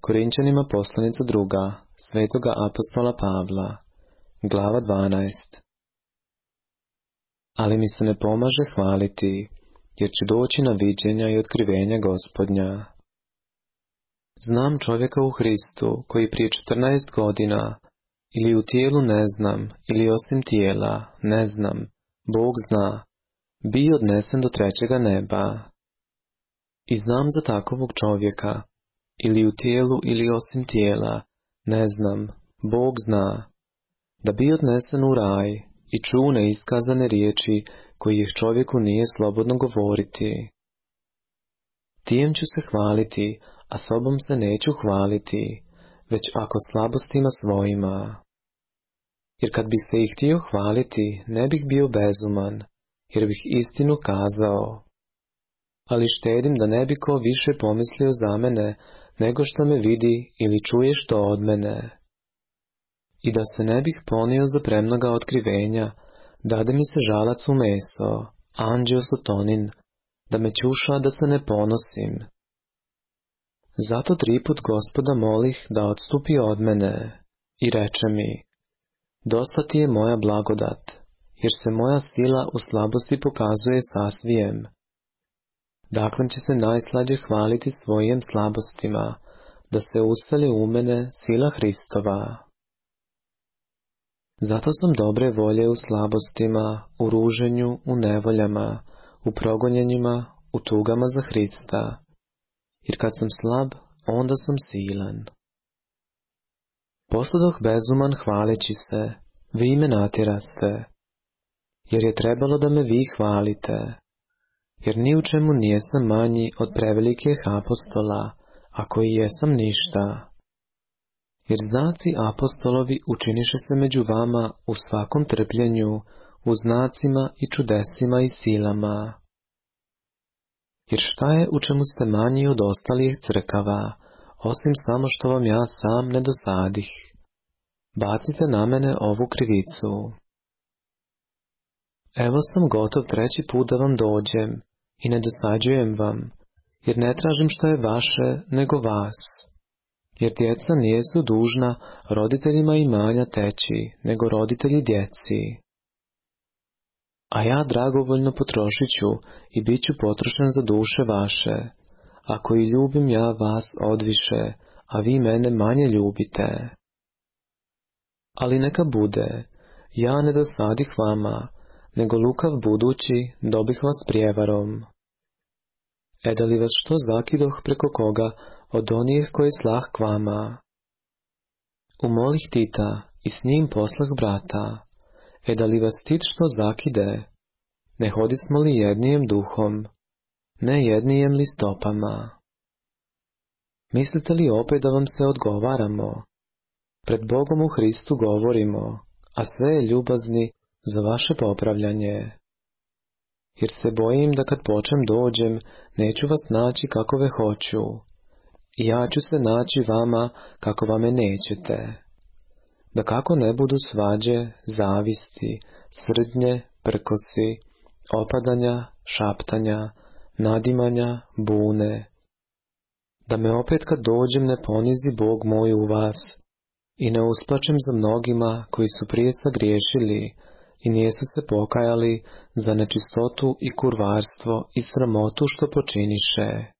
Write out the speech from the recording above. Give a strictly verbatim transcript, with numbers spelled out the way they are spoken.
Korinčanima poslanica druga, svetoga apostola Pavla, glava dvanaest. Ali mi se ne pomaže hvaliti, jer će doći na viđenja i otkrivenja Gospodnja. Znam čovjeka u Hristu, koji prije četrnaest godina, ili u tijelu ne znam, ili osim tijela, ne znam, Bog zna, bi odnesen do trećega neba. I znam za takovog čovjeka, ili u tijelu, ili osim tijela, ne znam, Bog zna, da bi odnesen u raj i čuo neiskazane riječi kojih čovjeku nije slobodno govoriti. Tijem ću se hvaliti, a sobom se neću hvaliti, već ako slabostima svojima. Jer kad bi se ih htio hvaliti, ne bih bio bezuman, jer bih istinu kazao. Ali štedim da ne bi ko više pomislio za mene, nego što me vidi ili čuje što od mene. I da se ne bih ponio za premnoga otkrivenja, dade mi se žalac u meso, anđeo sotonin, da me ćuša da se ne ponosim. Zato triput Gospoda molih da odstupi od mene, i reče mi, dosta ti je moja blagodat, jer se moja sila u slabosti pokazuje sasvijem. Dakle će se najslađe hvaliti svojim slabostima, da se useli u mene sila Hristova. Zato sam dobre volje u slabostima, u ruženju, u nevoljama, u progonjenjima, u tugama za Hrista, jer kad sam slab, onda sam silan. Posladoh bezuman hvaleći se, vi me natjeraste, jer je trebalo da me vi hvalite, jer ni u čemu nijesam manji od prevelikih apostola, ako i jesam ništa. Jer znaci apostolovi učiniše se među vama u svakom trpljenju, u znacima i čudesima i silama. Jer šta je u čemu ste manji od ostalih crkava, osim samo što vam ja sam ne dosadih? Bacite na mene ovu krivicu. Evo sam gotov treći put da vam dođem i ne dosađujem vam, jer ne tražim što je vaše, nego vas. Jer djeca nijesu dužna roditeljima imanja teći, nego roditelji djeci. A ja dragovoljno potrošit ću i bit ću potrošen za duše vaše, ako i ljubim ja vas odviše, a vi mene manje ljubite. Ali neka bude, ja ne dosadih vama, nego lukav budući dobih vas prijevarom. E da li vas što zakidoh preko koga od onih koji slah k vama? Umolih Tita i s njim poslah brata, e da li vas Tit što zakide? Ne hodismo li jednijem duhom, ne jednijem li stopama? Mislite li opet da vam se odgovaramo? Pred Bogom u Hristu govorimo, a sve je ljubazni za vaše popravljanje. Jer se bojim da kad počem dođem, neću vas naći kakove hoću, i ja ću se naći vama kako vame nećete. Da kako ne budu svađe, zavisti, srdnje, prkosi, opadanja, šaptanja, nadimanja, bune. Da me opet kad dođem ne ponizi Bog moj u vas i ne usplačem za mnogima koji su prije sagriješili i nijesu se pokajali za nečistotu i kurvarstvo i sramotu što počiniše.